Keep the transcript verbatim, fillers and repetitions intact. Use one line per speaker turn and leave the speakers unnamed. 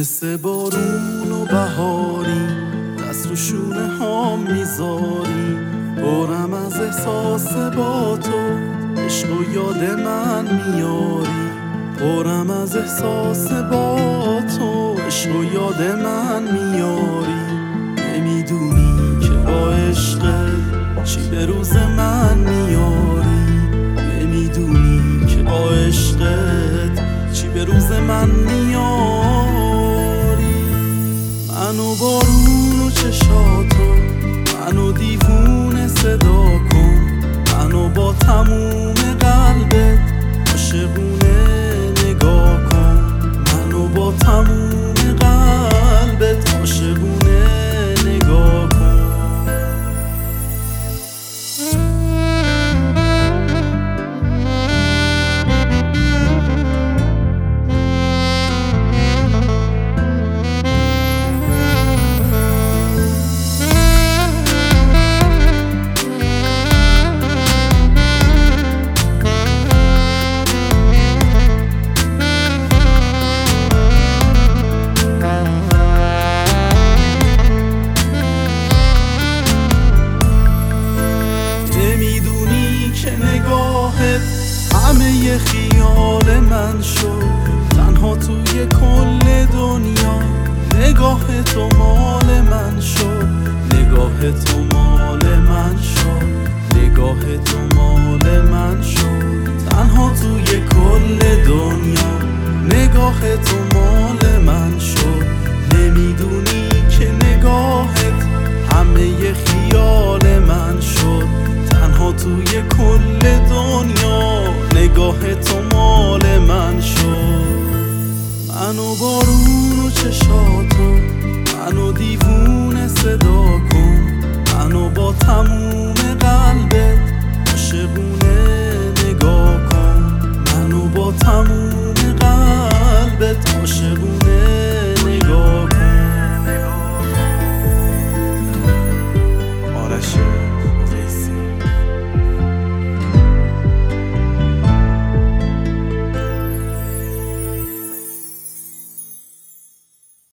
مثل بارون و بهاری دست رو شونه ها میذاری، پرم از احساس با تو، عشق و یاد من میاری. پرم از احساس با تو، عشق و یاد من میاری. نمیدونی که با عشقت چی به روز من میاری. نمیدونی که با عشقت چی به روز من میاری. منو بارون و چشاتو، منو دیوونه صدا کن، منو با تموم قلبت عاشقونه نگاه کن. منو با تموم قلبت عاشقونه نگاه کن. همه ی خیال من شد تنها توی کل دنیا. نگاه تو مال من شد، نگاه تو مال من شد، نگاه تو مال من شد تنها توی کل دنیا. نگاه تو مال من شد. نمیدونی که نگاهت همه ی خیال من شد تنها توی کل دنیا. نگاه تو مال من شد. منو بارون و چشاتو، منو دیوونه صدا کن، منو با